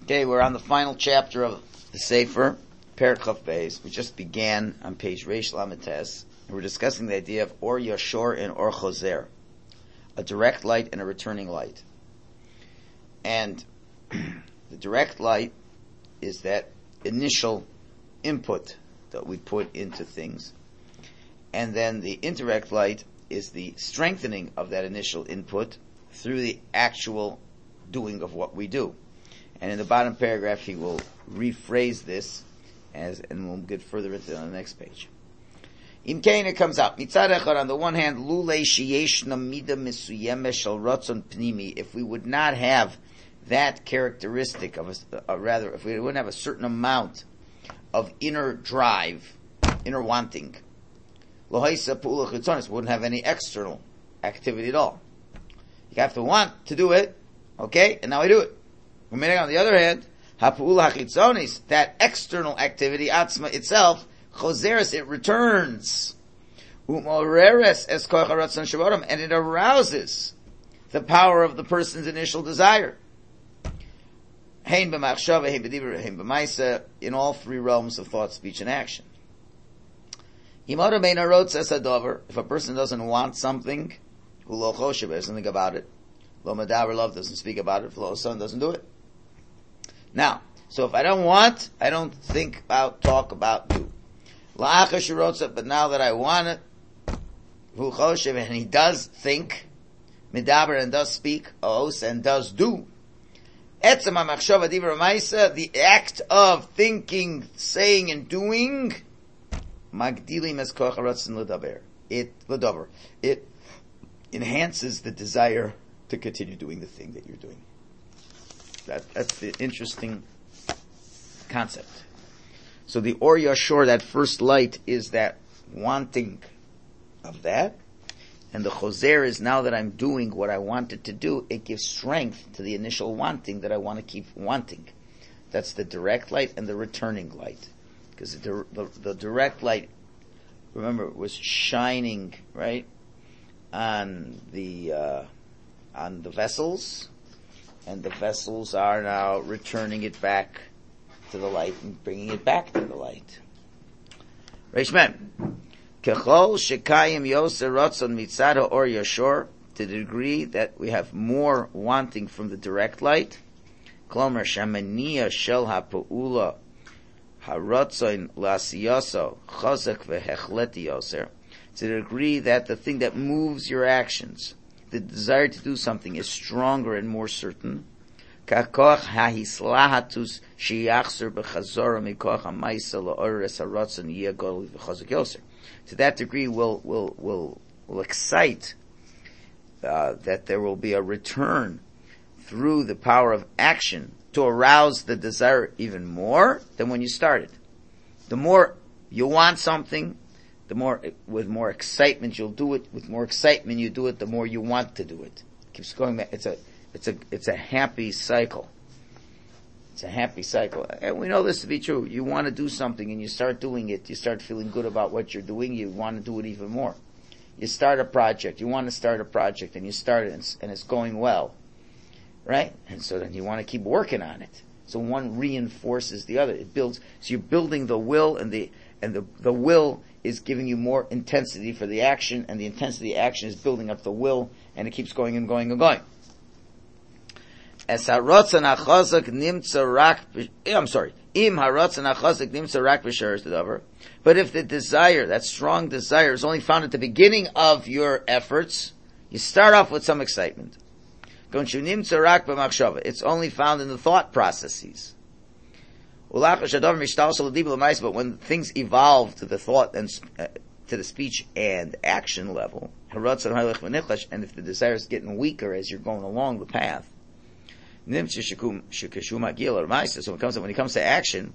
Okay, we're on the final chapter of the Sefer, Perek Chaf Beis. We just began on page Reish Lamed Tes. We're discussing the idea of Or Yashor and Or Chozer, a direct light and a returning light. And the direct light is that initial input that we put into things. And then the indirect light is the strengthening of that initial input through the actual doing of what we do. And in the bottom paragraph, he will rephrase this, and we'll get further into it on the next page. Im Kain, it comes out. Mitzad echad, on the one hand, lulei sheyeshna mida mesuyeme shel ratzon pnimi, if we would not have that characteristic of rather, if we wouldn't have a certain amount of inner drive, inner wanting, lohaisa pu'ula chutzonis, wouldn't have any external activity at all. You have to want to do it, okay, and now I do it. On the other hand, ha'pu'ula hachitzonis, that external activity, atzma itself, chozeres, it returns, u'moreres es koach haratzon shavodam, and it arouses the power of the person's initial desire. Hein b'machshava, hein b'dibur, hein b'maisa, in all three realms of thought, speech, and action. If a person doesn't want something, hu lo choshev, doesn't think about it, lo medaber love, doesn't speak about it, lo son, doesn't do it. Now, so if I don't want, I don't think about, talk about, do. La'acha shirotza, but now that I want it, hu choshev, and he does think, medaber, and does speak, os, and does do. Etzem ha'machshava divrei ma'isa, the act of thinking, saying, and doing, magdilim es koach haratzon ledaber. It enhances the desire to continue doing the thing that you're doing. That's the interesting concept. So the Or Yashor, that first light, is that wanting of that. And the Chozer is, now that I'm doing what I wanted to do, it gives strength to the initial wanting that I want to keep wanting. That's the direct light and the returning light. Because the direct light, remember, was shining, right, on the vessels, and the vessels are now returning it back to the light and bringing it back to the light. Reish Mem. Kechol shekayim yoser ratzon mitzad ha'or yashor, to the degree that we have more wanting from the direct light, klomer shamaniya shel ha'po'ula haratzon lasiyaso chazak vehechleti yoser, to the degree that the thing that moves your actions, the desire to do something, is stronger and more certain. Kakoch hahislahatus sheyachzer b'chazora mikoch ha'maisa la'ores haratzon yiyagol v'chazak yoser. To that degree, will excite that there will be a return through the power of action to arouse the desire even more than when you started. The more you want something, the more, with more excitement you'll do it. With more excitement you do it, the more you want to do it. It keeps going back. It's a happy cycle. It's a happy cycle. And we know this to be true. You want to do something and you start doing it. You start feeling good about what you're doing. You want to do it even more. You start a project. You want to start a project and you start it and it's going well. Right? And so then you want to keep working on it. So one reinforces the other. It builds. So you're building the will, and the will is giving you more intensity for the action, and the intensity of the action is building up the will, and it keeps going and going and going. Im haratzon hachazak nimtza rak b'sheres davar. But if the desire, that strong desire, is only found at the beginning of your efforts, you start off with some excitement. It's only found in the thought processes. But when things evolve to the thought and to the speech and action level, and if the desire is getting weaker as you're going along the path, so when it comes to action,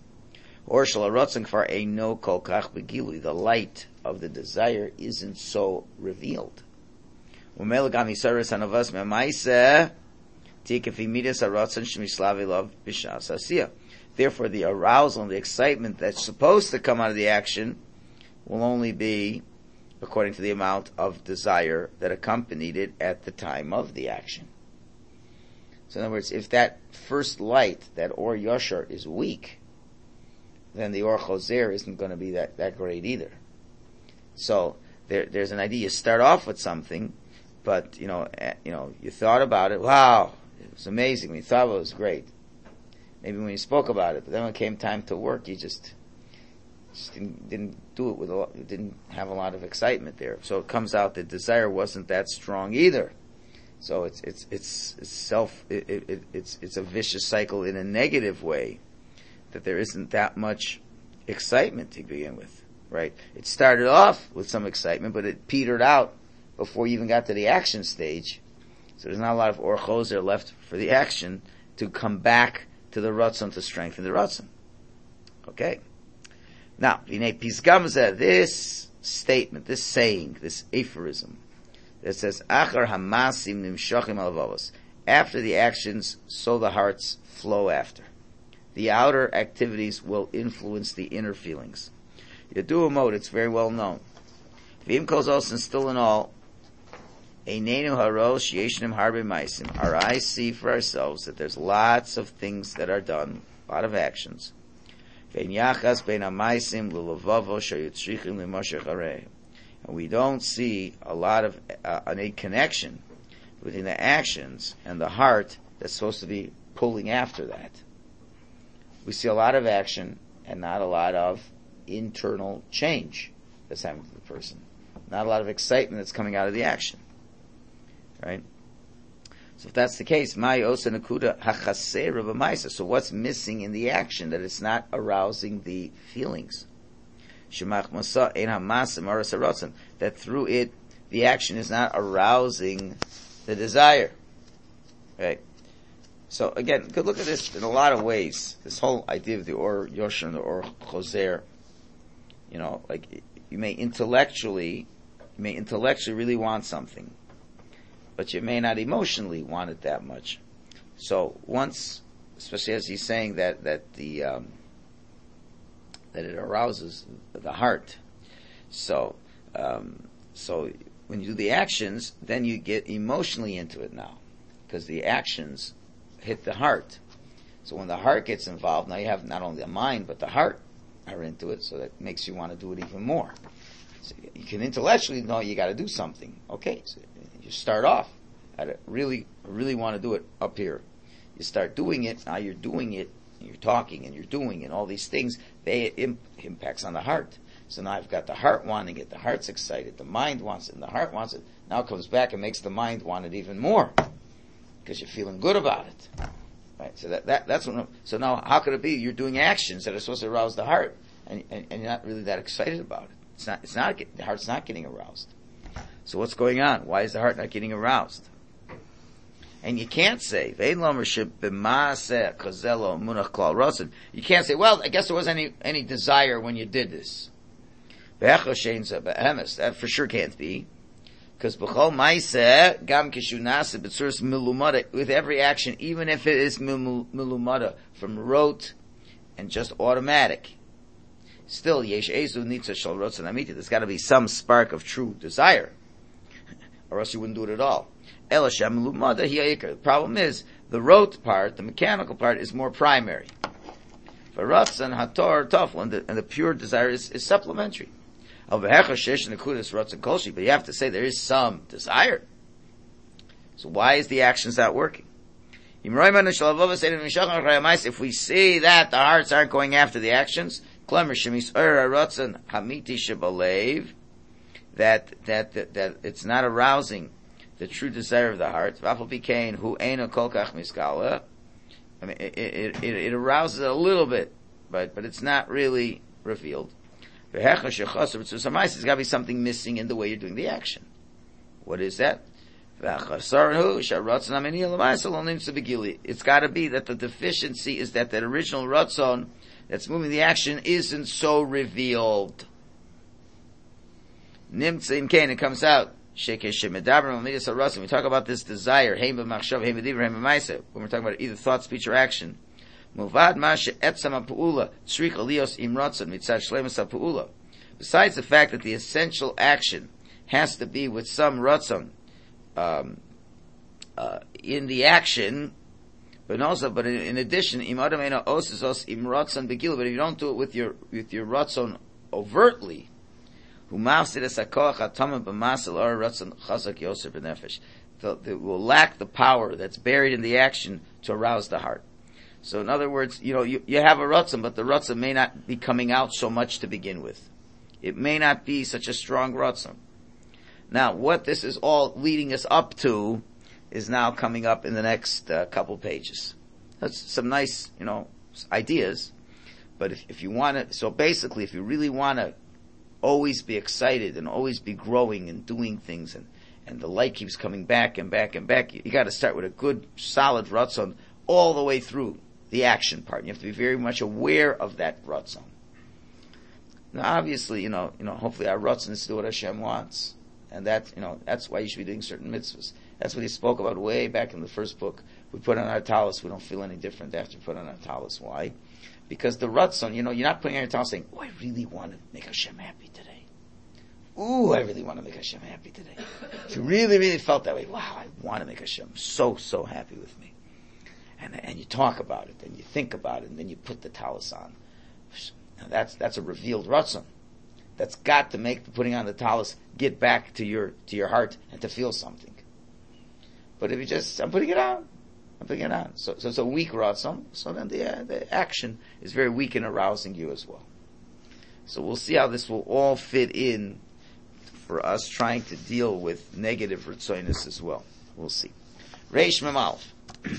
the light of the desire isn't so revealed. Therefore, the arousal and the excitement that's supposed to come out of the action will only be according to the amount of desire that accompanied it at the time of the action. So in other words, if that first light, that Or Yashar, is weak, then the Or Choser isn't going to be that great either. So there's an idea. You start off with something, but you thought about it. Wow, it was amazing. You thought it was great. Maybe when you spoke about it, but then when it came time to work, you just didn't do it you didn't have a lot of excitement there. So it comes out that desire wasn't that strong either. So it's a vicious cycle in a negative way, that there isn't that much excitement to begin with, right? It started off with some excitement, but it petered out before you even got to the action stage. So there's not a lot of Or Choser left for the action to come back to the Ratzon to strengthen the Ratzon. Okay. Now, this statement, this saying, this aphorism, that says, Achar hamasim nimshachim alavavos. After the actions, so the hearts flow after. The outer activities will influence the inner feelings. Yadua mode, it's very well known. V'im kol zos, and still in all, Einenu haros yeshnim harbe maisim. Our eyes see for ourselves that there's lots of things that are done, a lot of actions. And we don't see a lot of a connection between the actions and the heart that's supposed to be pulling after that. We see a lot of action and not a lot of internal change that's happening to the person. Not a lot of excitement that's coming out of the action. Right? So if that's the case, so what's missing in the action that it's not arousing the feelings? That through it, the action is not arousing the desire. Right? So again, you could look at this in a lot of ways. This whole idea of the Or Yosher and the Or Choser, like you may intellectually really want something, but you may not emotionally want it that much. So once, especially as he's saying that it arouses the heart. So when you do the actions, then you get emotionally into it now, because the actions hit the heart. So when the heart gets involved, now you have not only the mind but the heart are into it, so that makes you want to do it even more. So you can intellectually know you got to do something. Okay, so you start off. I really want to do it up here. You start doing it. Now you're doing it. And you're talking and you're doing and all these things. They impacts on the heart. So now I've got the heart wanting it. The heart's excited. The mind wants it, and the heart wants it. Now it comes back and makes the mind want it even more because you're feeling good about it. Right. So that's what. So now, how could it be you're doing actions that are supposed to arouse the heart, and you're not really that excited about it? It's not. The heart's not getting aroused. So what's going on? Why is the heart not getting aroused? And you can't say, you can't say, well, I guess there wasn't any desire when you did this. That for sure can't be. Because with every action, even if it is milumada, from rote and just automatic, still, there's got to be some spark of true desire, or else you wouldn't do it at all. The problem is, the rote part, the mechanical part, is more primary. For Ratzon, Hator, Tofel, and the pure desire is supplementary. But you have to say there is some desire. So why is the actions not working? If we see that the hearts aren't going after the actions, that it's not arousing the true desire of the heart. I mean, it arouses it a little bit, but it's not really revealed. There's got to be something missing in the way you're doing the action. What is that? It's got to be that the deficiency is that original Ratzon that's moving the action isn't so revealed. It comes out. When we talk about this desire, when we're talking about either thought, speech, or action, besides the fact that the essential action has to be with some ratzon in the action, But in addition, but if you don't do it with your ratzon overtly, it will lack the power that's buried in the action to arouse the heart. So in other words, you have a ratzon, but the ratzon may not be coming out so much to begin with. It may not be such a strong ratzon. Now, what this is all leading us up to is now coming up in the next couple pages. That's some nice, ideas. But if you want to, so basically, if you really want to always be excited and always be growing and doing things, and the light keeps coming back and back and back, you got to start with a good, solid ratzon all the way through the action part. You have to be very much aware of that ratzon. Now, obviously, hopefully our ratzon is to do what Hashem wants, and that's why you should be doing certain mitzvahs. That's what he spoke about way back in the first book. We put on our talis, we don't feel any different after we put on our talis. Why? Because the ratzon, you're not putting on your talis saying, I really want to make Hashem happy today. Ooh, I really want to make Hashem happy today. If you really, really felt that way, wow, I want to make Hashem so happy with me. And you talk about it, and you think about it, and then you put the talis on. Now that's a revealed ratzon. That's got to make the putting on the talis get back to your heart and to feel something. But if you just, I'm putting it on. So it's a weak ratzon, so then the action is very weak in arousing you as well. So we'll see how this will all fit in for us trying to deal with negative ritzoinus as well. We'll see. Reish Mem Aleph.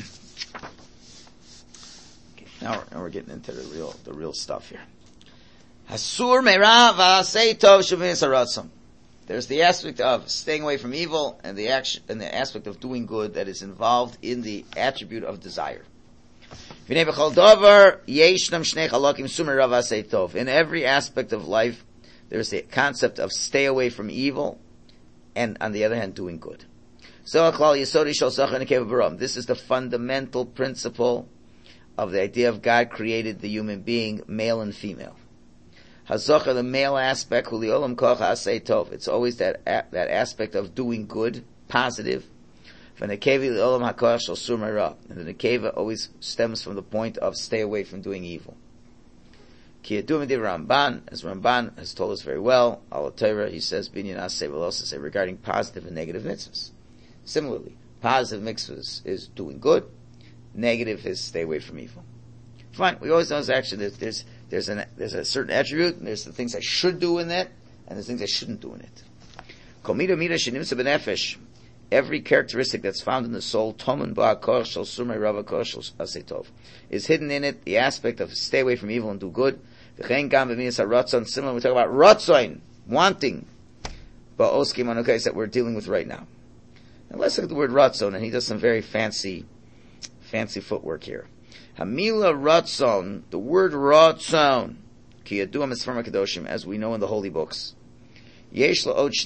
Okay, now we're getting into the real stuff here. Hasur me'ra v'asei tov shuv'nis haratzon. There's the aspect of staying away from evil and the aspect of doing good that is involved in the attribute of desire. In every aspect of life, there's the concept of stay away from evil and, on the other hand, doing good. This is the fundamental principle of the idea of God created the human being, male and female. Hazocha, the male aspect, it's always that aspect of doing good, positive. And the nekeva always stems from the point of stay away from doing evil. Ramban, as Ramban has told us very well, Al Torah, he says, regarding positive and negative mitzvahs. Similarly, positive mitzvahs is doing good, negative is stay away from evil. Fine, we always know actually there's a certain attribute, and there's the things I should do in that, and there's things I shouldn't do in it. Every characteristic that's found in the soul, is hidden in it, the aspect of stay away from evil and do good. Similar, we talk about ratzoin, wanting, that we're dealing with right now. Now let's look at the word ratzon, and he does some very fancy footwork here. Hamila ratzon, the word ratzon, as we know in the holy books. There's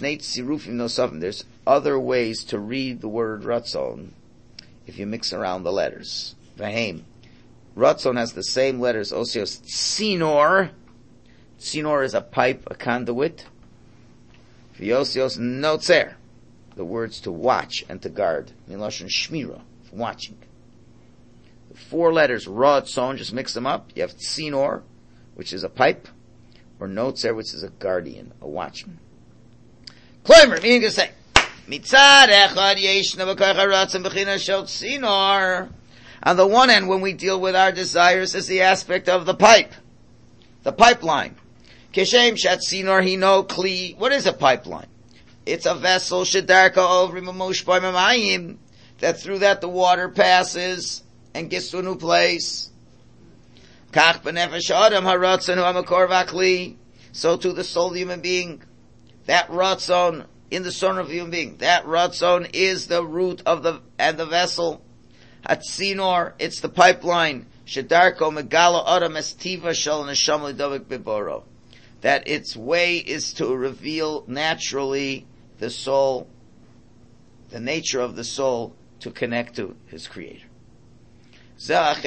other ways to read the word ratzon if you mix around the letters. Vahem. Ratzon has the same letters, osios tzinor. Tzinor is a pipe, a conduit. Viosios notzer, the words to watch and to guard. Miloshen shmira, watching. The four letters, ratzon, just mix them up. You have tzinor, which is a pipe, or notzer, which is a guardian, a watchman. Kloimer, meaning to say, mitzad echad yeshna b'koach haratzon b'china shel tzinor. On the one hand, when we deal with our desires, is the aspect of the pipe, the pipeline. Keshem shat tzinor hino kli. What is a pipeline? It's a vessel shedarka ovrim u'moshboi mamayim, that through that the water passes and gets to a new place. Kach b'nefesh adam haratzon hu hamakor v'akli. So too the soul of the human being, that ratzon in the soul of the human being, that ratzon is the root of the vessel. Hatzinor, it's the pipeline. Shedarko megala adam estiva shel neshama l'davik biboro. That its way is to reveal naturally the soul, the nature of the soul, to connect to his creator. That's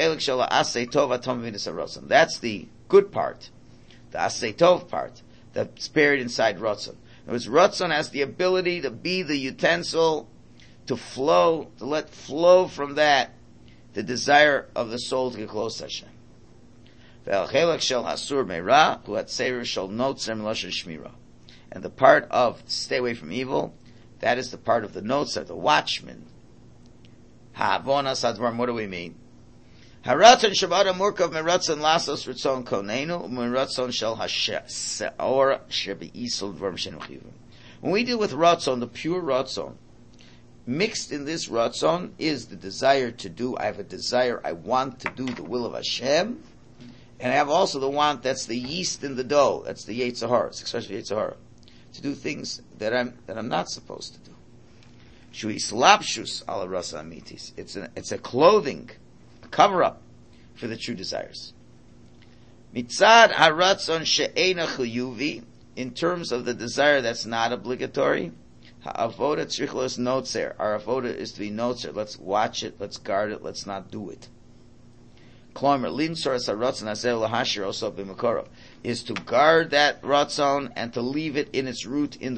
the good part, the asay tov part, that's buried inside ratzon. In other words, ratzon has the ability to be the utensil, to flow, to let flow from that the desire of the soul to get close to Hashem. Ve'al shel hasur meira hu hatzeir shel notzer meloshen shmira. And the part of stay away from evil, that is the part of the notzer, the watchman. Ha'avonas hadvarim, what do we mean? Haratzon shabada murkav meratzon lasos ritzon konenu meratzon shel ha'or shebe'isol dvarim shenuchivim. When we deal with ratzon, the pure ratzon, mixed in this ratzon is the desire to do. I have a desire. I want to do the will of Hashem, and I have also the want. That's the yeast in the dough. That's the Yetzer Hara, especially Yetzer Hara, to do things that I'm not supposed to do. Shui slapshus ala rasa amitis. It's a clothing, a cover up for the true desires. Mitzad haratzon she'ena chuyuvi. In terms of the desire that's not obligatory, ha'avoda tzrichlos notzer. Our avoda is to be notzer. Let's watch it, let's guard it, let's not do it. Klomer linsor saratzon hazel lahashir also b'makoro is to guard that ratzon and to leave it in its root in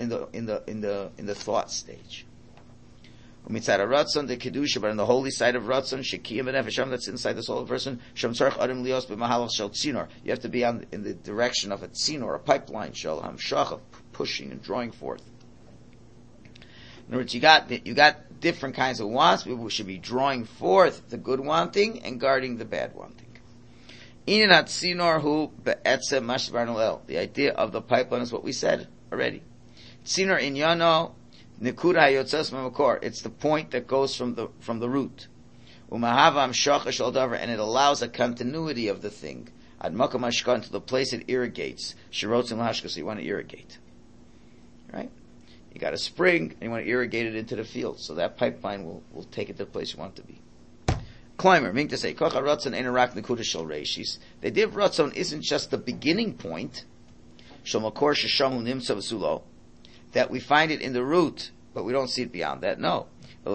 the thought stage. Umitzad ratzon the kedusha, but on the holy side of ratzon shekiyam benefesh that's inside the soul of a person. Shem tzarich adam lios b'mahalach shel tzinor. You have to be in the direction of a tzinor, a pipeline shel hamshach, pushing and drawing forth. In other words, you got different kinds of wants. People should be drawing forth the good wanting and guarding the bad wanting. Inat tzinor hu be'etzem mashbar nolel. The idea of the pipeline is what we said already. Tzinor inyano. Nekuda hayotzes memakor. It's the point that goes from the root. Umahava amshacha shel davar, and it allows a continuity of the thing. Ad makam hashkan, to the place it irrigates. Shirotzim lahashka, so you want to irrigate, right? You got a spring and you want to irrigate it into the field, so that pipeline will take it to the place you want it to be. Climber, meaning to say, kocha ratzon enarak nekuda shel reishis. The idea of ratzon isn't just the beginning point. Shel makor sheshamu nimtza v'sulo, that we find it in the root, but we don't see it beyond that. No.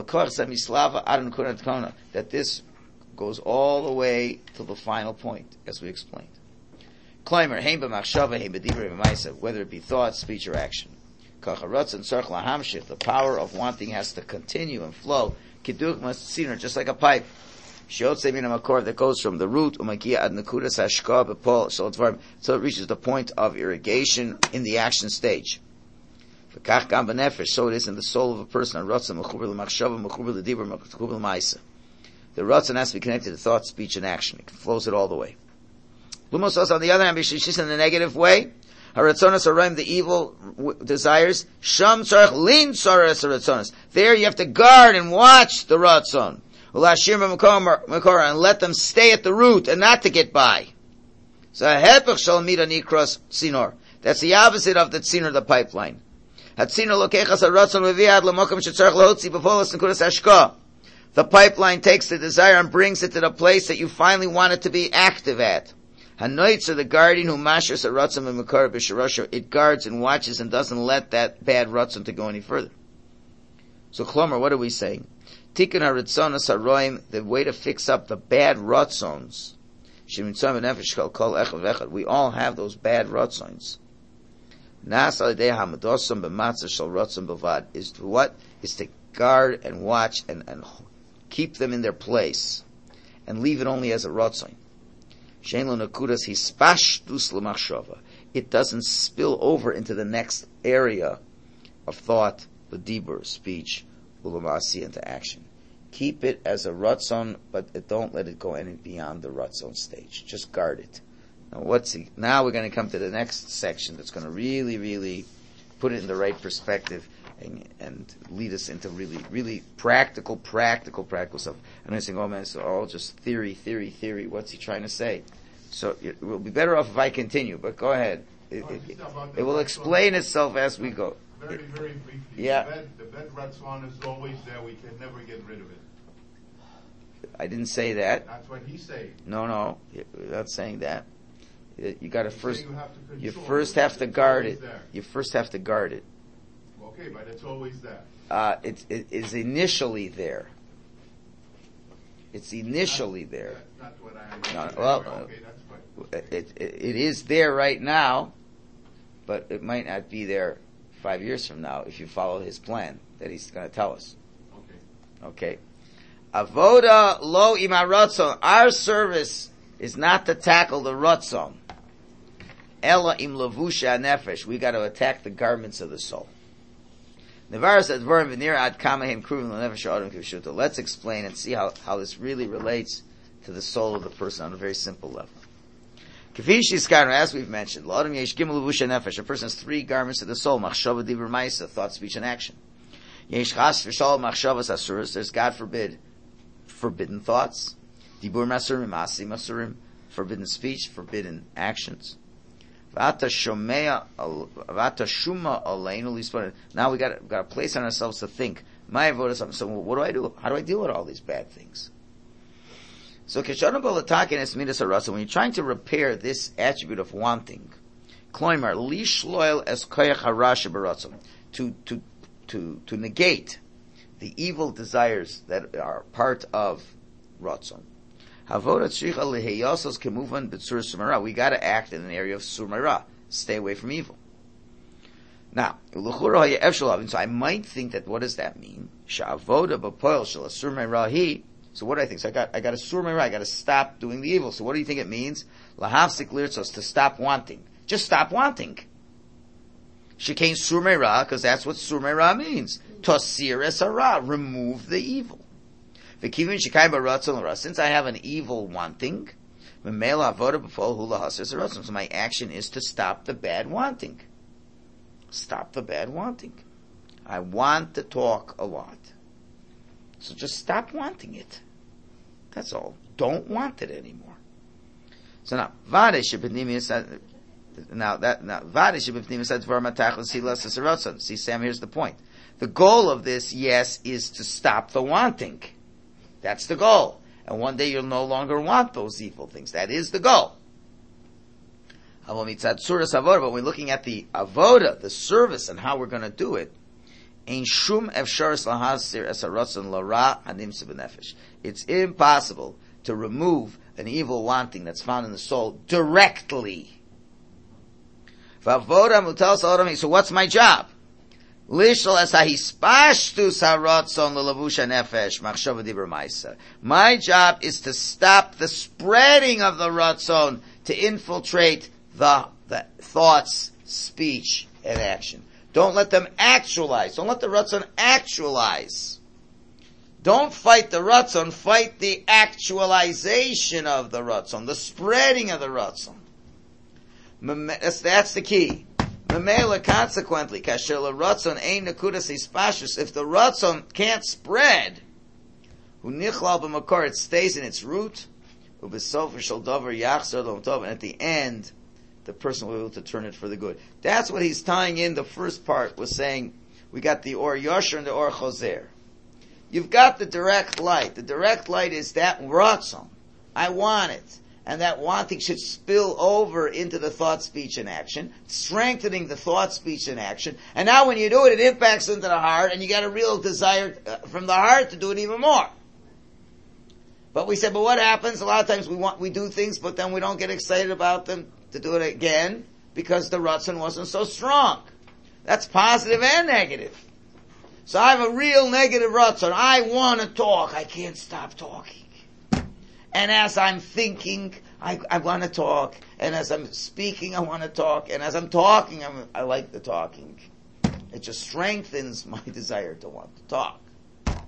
That this goes all the way to the final point, as we explained. Whether it be thought, speech, or action. The power of wanting has to continue and flow, just like a pipe. That goes from the root, so it reaches the point of irrigation in the action stage. So it is in the soul of a person. The ratzon has to be connected to thought, speech, and action. It flows it all the way. Lumos also, on the other hand, she's in the negative way. The evil desires. There you have to guard and watch the ratzon. And let them stay at the root and not to get by. That's the opposite of the tzinor, the pipeline. The pipeline takes the desire and brings it to the place that you finally want it to be active at. Hanoitzer, the guardian who mashers a ratzon v'makar b'sharosha, it guards and watches and doesn't let that bad ratzon to go any further. So, Klomer, what are we saying? Tikkun haritzonos haroim, the way to fix up the bad ratzons. We all have those bad ratzons. Is to what? Is to guard and watch and keep them in their place and leave it only as a ratzon. It doesn't spill over into the next area of thought, the dibur, speech, ulamasi, into action. Keep it as a ratzon, but don't let it go any beyond the ratzon stage. Just guard it. Now we're going to come to the next section that's going to really, really put it in the right perspective and lead us into really, really practical stuff. And I saying, oh man, it's all just theory. What's he trying to say? So it will be better off if I continue, but go ahead. It will explain itself as we go. Very, very briefly. Yeah. The bed ratzon is always there. We can never get rid of it. I didn't say that. That's what he's saying. No, you're not saying that. You got to first. You control first it. have to guard it. There. You first have to guard it. Okay, but it's always there. It is initially there. It's initially there. That's not what I No, understand. well, Okay, that's fine. It is there right now, but it might not be there 5 years from now if you follow his plan that he's going to tell us. Okay. Okay. Avoda lo ima ratzon. Our service is not to tackle the ratzon. Ella im lavusha nefesh. We got to attack the garments of the soul. Let's explain and see how this really relates to the soul of the person on a very simple level. As we've mentioned, a person has three garments of the soul: machshava, dibur, ma'isa, thought, speech, and action. There's, God forbid, forbidden thoughts, dibur masurim, masi masurim, forbidden speech, forbidden actions. Now we got to place on ourselves to think. So what do I do? How do I deal with all these bad things? So when you're trying to repair this attribute of wanting, to negate the evil desires that are part of ratzon. We got to act in an area of surmara. Stay away from evil. Now, so I might think that what does that mean? So what do I think? So I got a surmara. I got to stop doing the evil. So what do you think it means? Lahavsik lirtzos, to stop wanting. Just stop wanting. Shekain surmara, because that's what surmara means. Tosir esara, remove the evil. Since I have an evil wanting, so my action is to stop the bad wanting. Stop the bad wanting. I want to talk a lot. So just stop wanting it. That's all. Don't want it anymore. So now, see, Sam, here's the point. The goal of this, yes, is to stop the wanting. That's the goal. And one day you'll no longer want those evil things. That is the goal. But when we're looking at the avoda, the service, and how we're going to do it, it's impossible to remove an evil wanting that's found in the soul directly. So what's my job? My job is to stop the spreading of the ratzon, to infiltrate the thoughts, speech, and action. Don't let them actualize. Don't let the ratzon actualize. Don't fight the ratzon, fight the actualization of the ratzon, the spreading of the ratzon. That's the key. Consequently, if the ratzon can't spread, it stays in its root, and at the end, the person will be able to turn it for the good. That's what he's tying in. The first part was saying, we got the Or Yosher and the Or Choser. You've got the direct light. The direct light is that ratzon. I want it. And that wanting should spill over into the thought, speech, and action, strengthening the thought, speech, and action. And now when you do it, it impacts into the heart, and you got a real desire from the heart to do it even more. But we said, but what happens? A lot of times we do things, but then we don't get excited about them to do it again, because the ratzon wasn't so strong. That's positive and negative. So I have a real negative ratzon. I want to talk. I can't stop talking. And as I'm thinking, I want to talk. And as I'm speaking, I want to talk. And as I'm talking, I like the talking. It just strengthens my desire to want to talk. Right?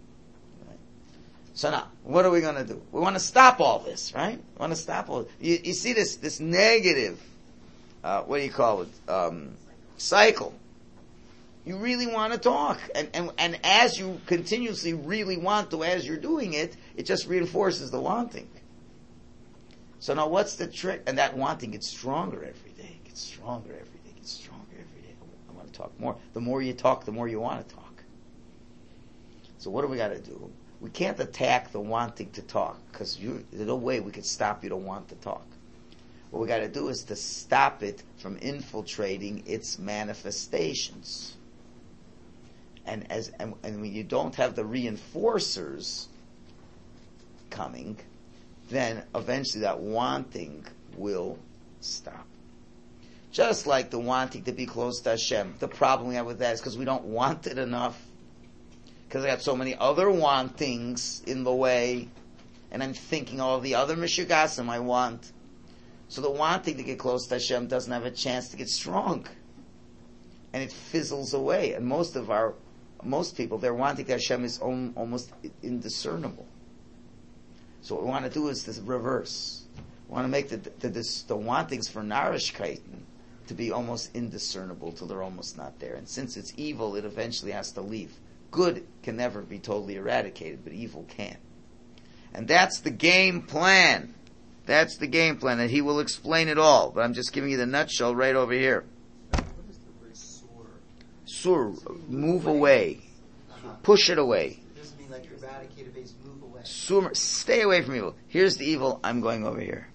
So now, what are we going to do? We want to stop all this, right? We want to stop all this. You see this negative, what do you call it, cycle. You really want to talk. And as you continuously really want to, as you're doing it, it just reinforces the wanting. So now what's the trick? And that wanting gets stronger every day. Gets stronger every day. Gets stronger every day. I want to talk more. The more you talk, the more you want to talk. So what do we got to do? We can't attack the wanting to talk, because there's no way we could stop you to want to talk. What we got to do is to stop it from infiltrating its manifestations. And when you don't have the reinforcers coming, then eventually that wanting will stop. Just like the wanting to be close to Hashem. The problem we have with that is because we don't want it enough. Because I got so many other wantings in the way, and I'm thinking all of the other mishugasim I want. So the wanting to get close to Hashem doesn't have a chance to get strong. And it fizzles away. And most people, their wanting to Hashem is almost indiscernible. So what we want to do is this reverse. We want to make the wantings for Narishkeit to be almost indiscernible till they're almost not there. And since it's evil, it eventually has to leave. Good can never be totally eradicated, but evil can. And that's the game plan. That's the game plan, and he will explain it all. But I'm just giving you the nutshell right over here. What is the word sur? Sur, move away. Push it away. It doesn't mean like eradicate a base, move away. Sur, stay away from evil. Here's the evil, I'm going over here.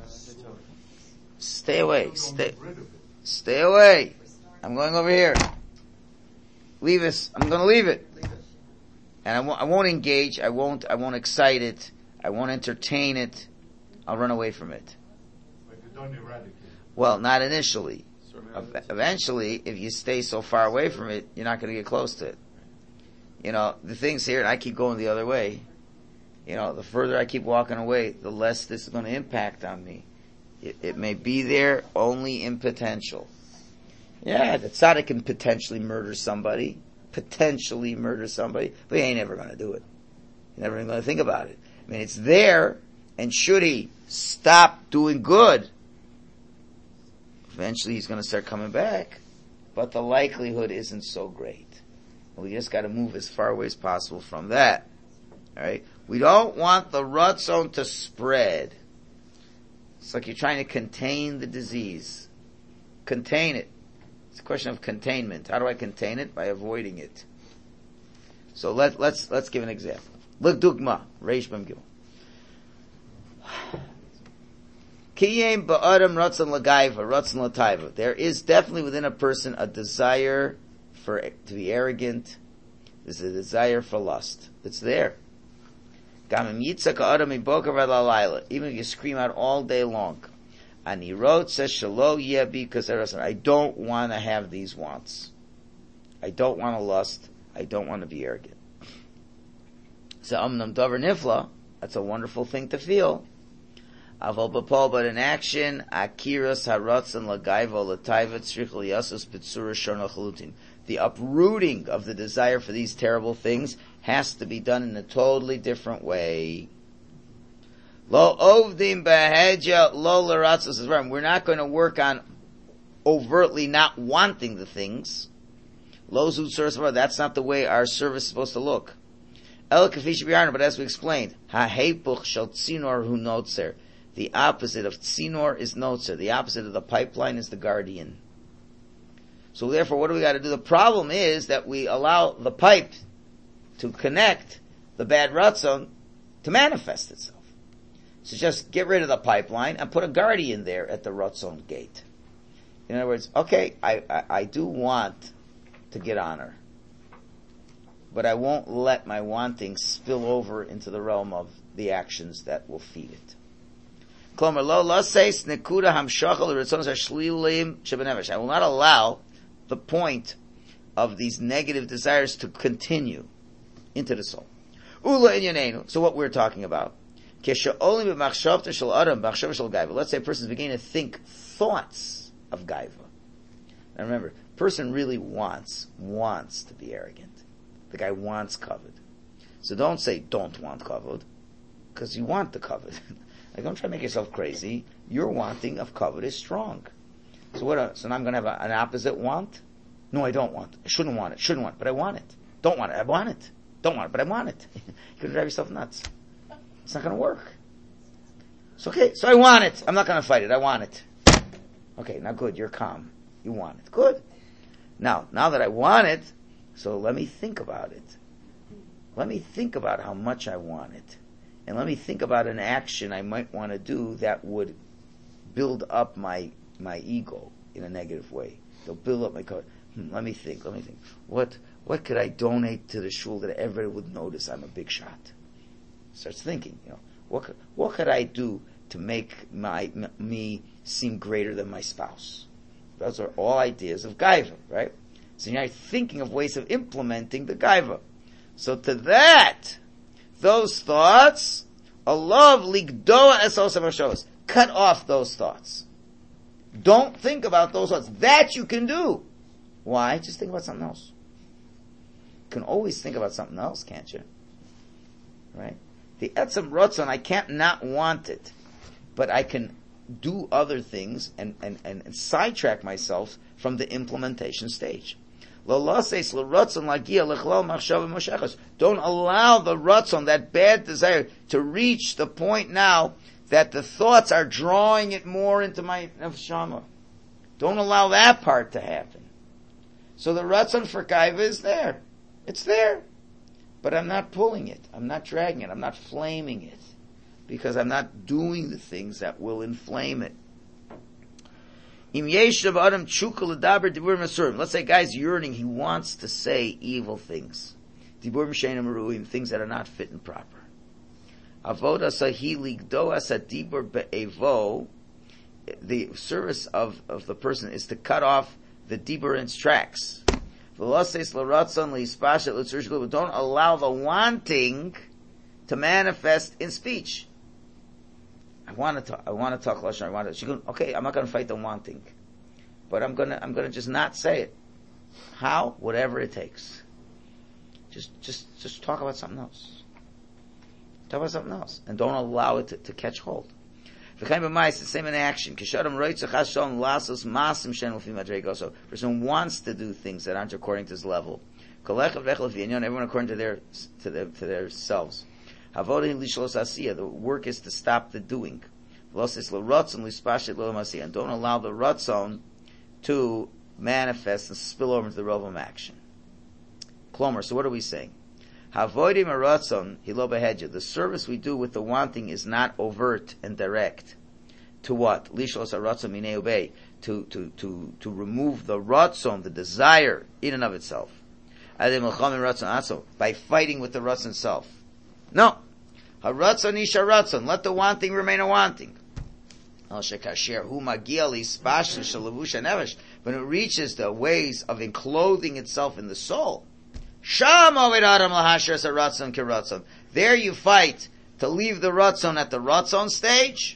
Stay away. Stay away. I'm going over here. Leave us. I'm going to leave it. And I won't engage. I won't excite it. I won't entertain it. I'll run away from it. But you don't eradicate. Well, not initially. Eventually, if you stay so far away from it, you're not going to get close to it. You know, the thing's here, and I keep going the other way. You know, the further I keep walking away, the less this is going to impact on me. It may be there only in potential. Yeah, the tzaddik can potentially murder somebody, but he ain't never going to do it. He's never even going to think about it. I mean, it's there, and should he stop doing good, eventually he's going to start coming back, but the likelihood isn't so great. We just got to move as far away as possible from that. All right, we don't want the ratzon to spread. It's like you're trying to contain the disease. Contain it. It's a question of containment. How do I contain it? By avoiding it. So let's give an example. Look, dugma, reish bam gimel. Kiyem ba'adam ratzon lagaiva, ratzon lataiva. There is definitely within a person a desire to be arrogant. There's a desire for lust. It's there. Even if you scream out all day long. Ani wrote says shalo yebi because I don't want to have these wants. I don't want to lust. I don't want to be arrogant. So amnam davar nifla. That's a wonderful thing to feel. Aval b'pol, but in action, akiras haratzon lagaiva latayva tzrichel yasus b'tzura shona chalutin. The uprooting of the desire for these terrible things has to be done in a totally different way. Lo ovdim b'hedja lo l'ratzos. We're not going to work on overtly not wanting the things. Lo zut service. That's not the way our service is supposed to look. El kafish b'yarna, but as we explained, ha'hepuch shel tzinor hu notzer. The opposite of tzinor is notzer. The opposite of the pipeline is the guardian. So therefore, what do we got to do? The problem is that we allow the pipe to connect the bad ratzon to manifest itself. So just get rid of the pipeline and put a guardian there at the ratzon gate. In other words, okay, I do want to get honor, but I won't let my wanting spill over into the realm of the actions that will feed it. I will not allow the point of these negative desires to continue into the soul. So what we're talking about. Let's say a person is beginning to think thoughts of gaiva. Now remember, person really wants to be arrogant. The guy wants kavod. So don't say don't want kavod, because you want the kavod. Like, don't try to make yourself crazy. Your wanting of kavod is strong. So now I'm going to have an opposite want? No, I don't want it. I shouldn't want it. Shouldn't want it, but I want it. Don't want it. I want it. Don't want it, but I want it. You're going to drive yourself nuts. It's not going to work. It's okay. So I want it. I'm not going to fight it. I want it. Okay, now good. You're calm. You want it. Good. Now that I want it, so let me think about it. Let me think about how much I want it. And let me think about an action I might want to do that would build up my ego in a negative way. They'll build up my code. Let me think. What could I donate to the shul that everybody would notice I'm a big shot? Starts thinking, what could I do to make me seem greater than my spouse? Those are all ideas of gaiva, right? So now you're thinking of ways of implementing the gaiva. So to that, those thoughts, Allah ligdoa esos avashos. Cut off those thoughts. Don't think about those thoughts. That you can do. Why? Just think about something else. You can always think about something else, can't you? Right? The etzem rotzon, I can't not want it. But I can do other things and sidetrack myself from the implementation stage. Don't allow the ratzon, that bad desire, to reach the point now that the thoughts are drawing it more into my nefshama. Don't allow that part to happen. So the ratzon for kaiva is there. It's there. But I'm not pulling it. I'm not dragging it. I'm not flaming it. Because I'm not doing the things that will inflame it. Let's say a guy's yearning, he wants to say evil things. Things that are not fit and proper. The service of the person is to cut off the dibur in its tracks. Don't allow the wanting to manifest in speech. I want to talk lashon. She goes, okay, I'm not going to fight the wanting, but I'm going to just not say it. How? Whatever it takes. Just talk about something else. Talk about something else, and don't allow it to catch hold. The same in action. Person wants to do things that aren't according to his level. Everyone according to their selves. The work is to stop the doing. And don't allow the ratzon to manifest and spill over into the realm of action. Klomer, so what are we saying? The service we do with the wanting is not overt and direct. To what? To remove the ratzon, the desire, in and of itself. By fighting with the ratzon itself. No. Haratzon isha ratzon. Let the wanting remain a wanting. When it reaches the ways of enclothing itself in the soul, there you fight to leave the ratzon at the ratzon stage.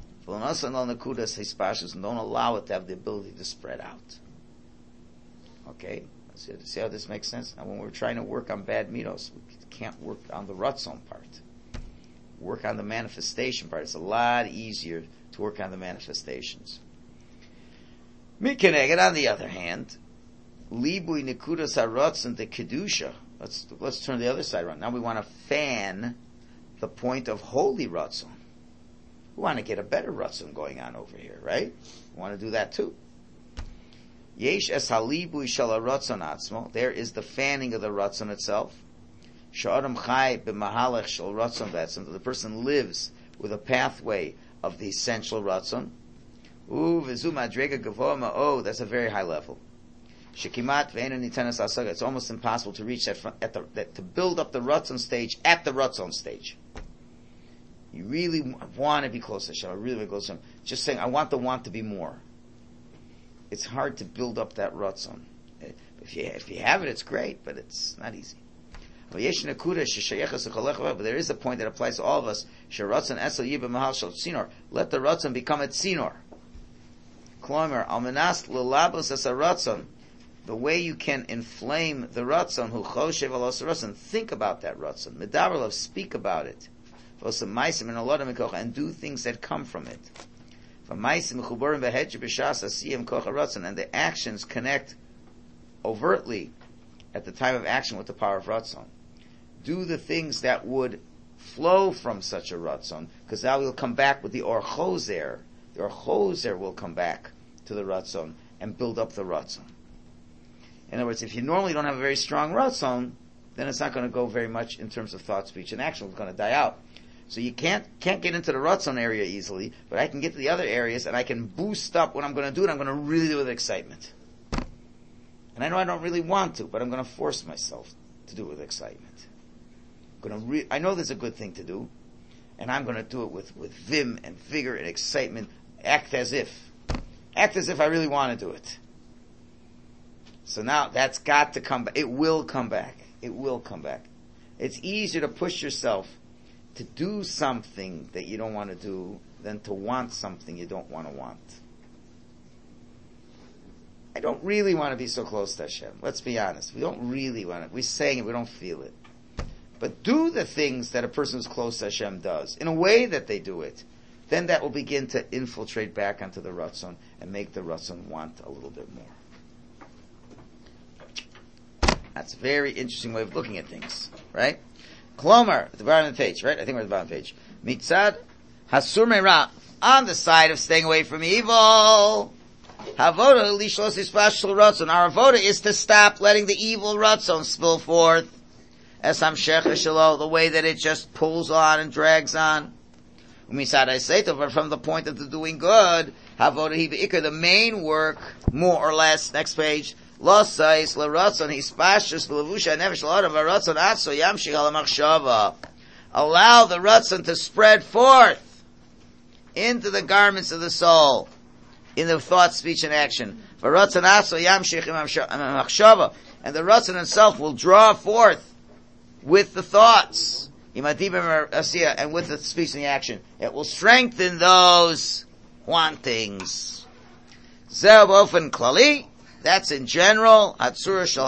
And don't allow it to have the ability to spread out. Okay? See how this makes sense? Now when we're trying to work on bad midos, we can't work on the ratzon part. Work on the manifestation part. It's a lot easier to work on the manifestations. Mikeneged, on the other hand, libui nekudas haratzon de kedusha. Let's turn the other side around. Now we want to fan the point of holy ratzon. We want to get a better ratzon going on over here, right? We want to do that too. Yesh es halibui shel haratzon atzmo. There is the fanning of the ratzon itself. Sh'adam chai b'mahalach shel ratzon v'etzem. The person lives with a pathway of the essential ratzon. V'zu madrega gavoa ma'od. That's a very high level. Shekimat ve'enu nitenas asaga. It's almost impossible to reach to build up the ratzon stage at the ratzon stage. You really want to be close to Hashem. I really want to be close to Hashem. Just saying, I want the want to be more. It's hard to build up that ratzon. If you have it, it's great, but it's not easy. But there is a point that applies to all of us. Let the ratzon become a tzinor. The way you can inflame the ratzon, think about that ratzon. Speak about it. And do things that come from it. And the actions connect overtly at the time of action with the power of ratzon. Do the things that would flow from such a ratzon, because now we'll come back with the or choser. The or choser will come back to the ratzon and build up the ratzon. In other words, if you normally don't have a very strong ratzon, then it's not going to go very much in terms of thought, speech, and action. It's going to die out. So you can't get into the ratzon area easily, but I can get to the other areas and I can boost up what I'm going to do, and I'm going to really do it with excitement. And I know I don't really want to, but I'm going to force myself to do it with excitement. I know there's a good thing to do, and I'm going to do it with vim and vigor and excitement. Act as if I really want to do it. So now that's got to come back. It will come back. It will come back. It's easier to push yourself to do something that you don't want to do than to want something you don't want to want. I don't really want to be so close to Hashem. Let's be honest. We don't really want it. We're saying it, we don't feel it. But do the things that a person who's close to Hashem does, in a way that they do it. Then that will begin to infiltrate back onto the Ratzon and make the Ratzon want a little bit more. That's a very interesting way of looking at things, right? Klomar, at the bottom of the page, right? I think we're at the bottom of the page. Mitzad Hasur Meira, on the side of staying away from evil. Havoda lishlos ispashul Ratzon. Our avoda is to stop letting the evil Ratzon spill forth. Esam Shech Shelo, the way that it just pulls on and drags on. Umisad I say to, but from the point of the doing good, Havoda hi be'ikar, the main work, more or less, next page, Losais l'ratzon hispashus l'lavusha nefesh l'odam v'ratzon atso yamshich al machshava. Allow the ratzon to spread forth into the garments of the soul, in the thought, speech, and action. V'ratzon atso yamshich al machshava, and the ratzon itself will draw forth with the thoughts, and with the speech and the action. It will strengthen those wantings. Zeh b'ofen klali. That's in general. That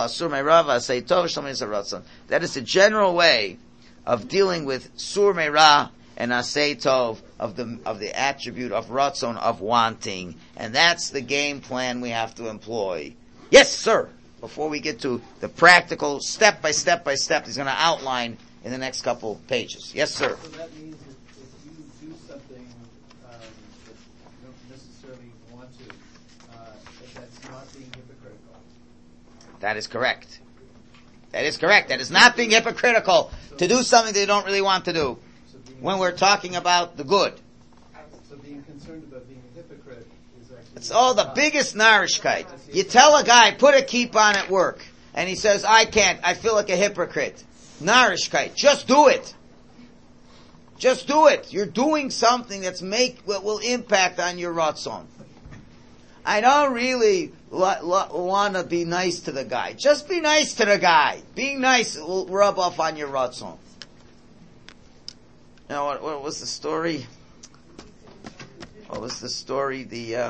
is the general way of dealing with sur meira and asay tov, of the attribute of ratzon, of wanting, and that's the game plan we have to employ. Yes, sir. Before we get to the practical step by step he's going to outline in the next couple pages. Yes, sir. So that means if you do something that you don't necessarily want to, that's not being hypocritical. That is correct. That is correct. That is not being hypocritical to do something that you don't really want to do. When we're talking about the good. So being concerned about being a hypocrite is actually... It's all the biggest narishkeit. You tell a guy, put a kippah on at work, and he says, I can't, I feel like a hypocrite. Narishkeit. Just do it. Just do it. You're doing something that will impact on your ratzon. I don't really want to be nice to the guy. Just be nice to the guy. Being nice will rub off on your ratzon. You know, what was the story? What was the story?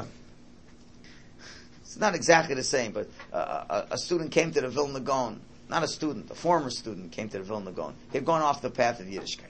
It's not exactly the same, but a student came to the Vilna Gaon. Not a student, a former student came to the Vilna Gaon. He had gone off the path of Yiddishkeit.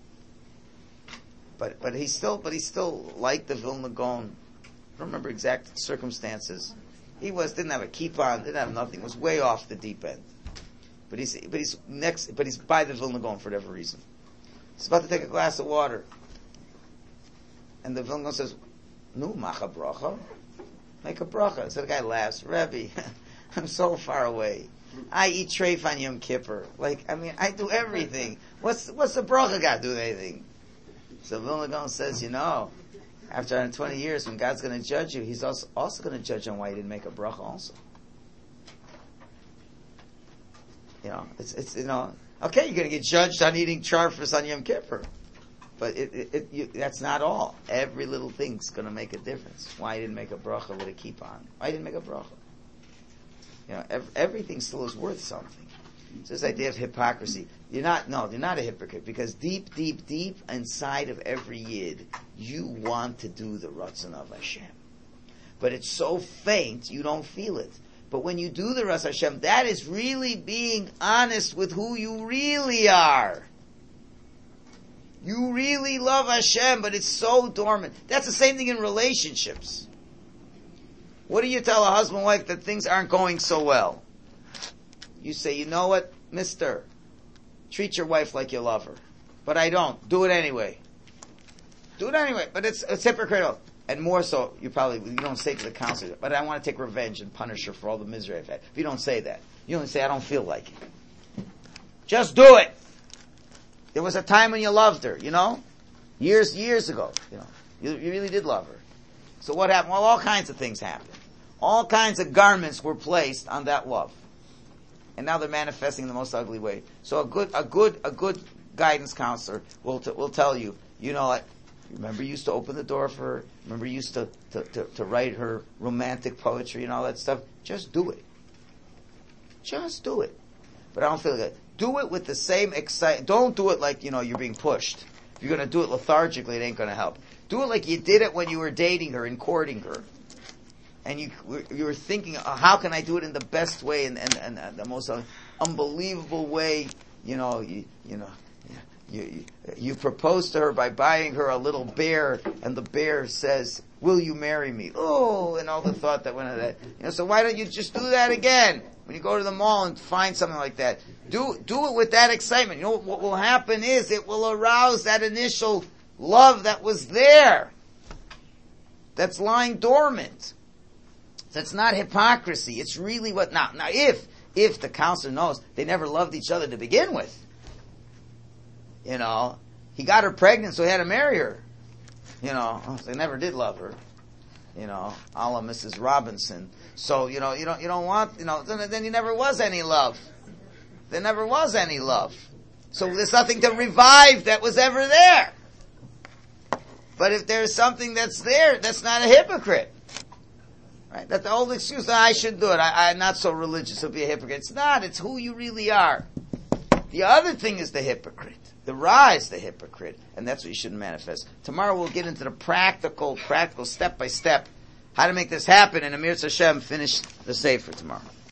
But he still liked the Vilna Gaon. I don't remember exact circumstances. He didn't have a kippah on, didn't have nothing. Was way off the deep end. But he's by the Vilna Gaon for whatever reason. He's about to take a glass of water, and the Vilna Gaon says, "Nu macha bracha, make a bracha." So the guy laughs, "Rebbe, I'm so far away. I eat treif on Yom Kippur. I do everything. What's the bracha got to do with anything?" So Vilna Gaon says, after 120 years, when God's going to judge you, He's also going to judge on why you didn't make a bracha also. Okay, you're going to get judged on eating charfus on Yom Kippur. But that's not all. Every little thing's going to make a difference. Why you didn't make a bracha with a kippah on? Why you didn't make a bracha? Everything still is worth something. It's this idea of hypocrisy. You're not a hypocrite, because deep inside of every yid, you want to do the ratzon of Hashem. But it's so faint, you don't feel it. But when you do the Ras Hashem, that is really being honest with who you really are. You really love Hashem, but it's so dormant. That's the same thing in relationships. What do you tell a husband and wife that things aren't going so well? You say, you know what, mister? Treat your wife like you love her. But I don't. Do it anyway. Do it anyway. But it's hypocritical. And more so, you don't say to the counselor, but I want to take revenge and punish her for all the misery I've had. If you don't say that, you only say, I don't feel like it. Just do it. There was a time when you loved her, years ago, you really did love her. So what happened? Well, all kinds of things happened. All kinds of garments were placed on that love. And now they're manifesting in the most ugly way. So a good guidance counselor will tell you, remember you used to open the door for her? Remember you used to write her romantic poetry and all that stuff? Just do it. Just do it. But I don't feel good. Do it with the same excitement. Don't do it like, you're being pushed. If you're going to do it lethargically, it ain't going to help. Do it like you did it when you were dating her and courting her. And you were thinking, how can I do it in the best way and the most unbelievable way? You propose to her by buying her a little bear, and the bear says, "Will you marry me?" Oh, and all the thought that went into that. So why don't you just do that again when you go to the mall and find something like that? Do it with that excitement. What will happen is it will arouse that initial love that was there, that's lying dormant. That's not hypocrisy. It's really what now. If the counselor knows they never loved each other to begin with, he got her pregnant, so he had to marry her. They never did love her. A la Mrs. Robinson. So you don't want. Then there never was any love. There never was any love. So there's nothing to revive that was ever there. But if there's something that's there, that's not a hypocrite. Right? That the old excuse, I should do it. I'm not so religious, I'll be a hypocrite. It's not. It's who you really are. The other thing is the hypocrite. The Ra is the hypocrite. And that's what you shouldn't manifest. Tomorrow we'll get into the practical, step by step, how to make this happen. And Amir Hashem finish the Sefer tomorrow.